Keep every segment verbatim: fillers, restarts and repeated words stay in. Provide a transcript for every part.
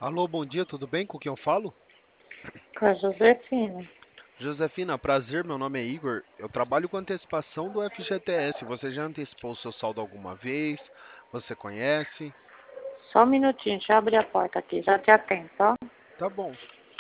Alô, bom dia, tudo bem? Com quem eu falo? Com a Josefina. Josefina, prazer, meu nome é Igor. Eu trabalho com antecipação do F G T S. Você já antecipou o seu saldo alguma vez? Você conhece? Só um minutinho, deixa eu abrir a porta aqui, já te atendo, ó. Tá bom.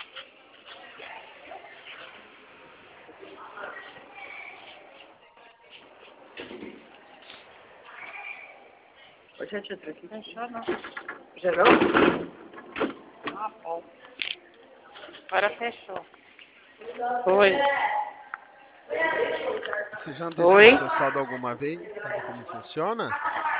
Ô, gente, eu tô aqui. Fechou, não. Gerou? Ah, bom. Agora fechou. Oi. Você já antecipou Oi. seu saldo alguma vez? Sabe como funciona?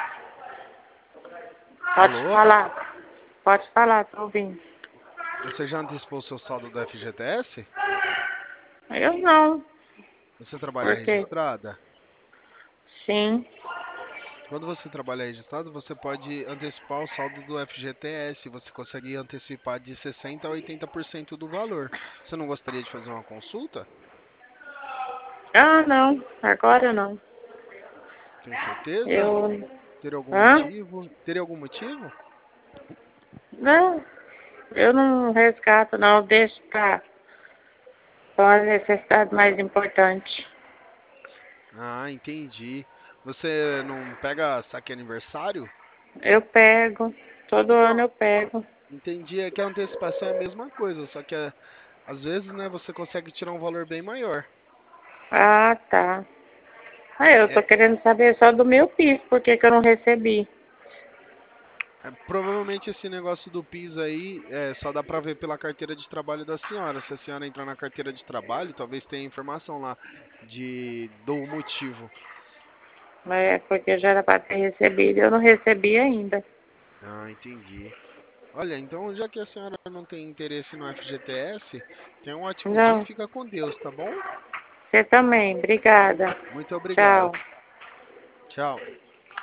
Pode Alô? falar. Pode falar, tô ouvindo. Você já antecipou seu saldo do F G T S? Eu não. Você trabalha Por quê? registrada? Sim. Quando você trabalha registrado, você pode antecipar o saldo do F G T S. Você consegue antecipar de sessenta a oitenta por cento do valor. Você não gostaria de fazer uma consulta? Ah, não. Agora não. Tem certeza? Eu. Ter algum Hã? motivo? Teria algum motivo? Não. Eu não resgato, não. Eu deixo pra, pra uma necessidade mais importante. Ah, entendi. Você não pega saque aniversário? Eu pego. Todo ano eu pego. Entendi, é que a antecipação é a mesma coisa, só que é, às vezes, né, você consegue tirar um valor bem maior. Ah, tá. Ah, eu tô É, querendo saber só do meu piso, por que que eu não recebi? é, provavelmente esse negócio do PIS aí é, só dá pra ver pela carteira de trabalho da senhora. Se a senhora entrar na carteira de trabalho, talvez tenha informação lá de do motivo. Mas é porque já era para ter recebido, eu não recebi ainda. Ah, entendi. Olha, então já que a senhora não tem interesse no F G T S, tenha um ótimo dia e Não, fica com Deus, tá bom? você também, obrigada. Muito obrigado. Tchau. Tchau.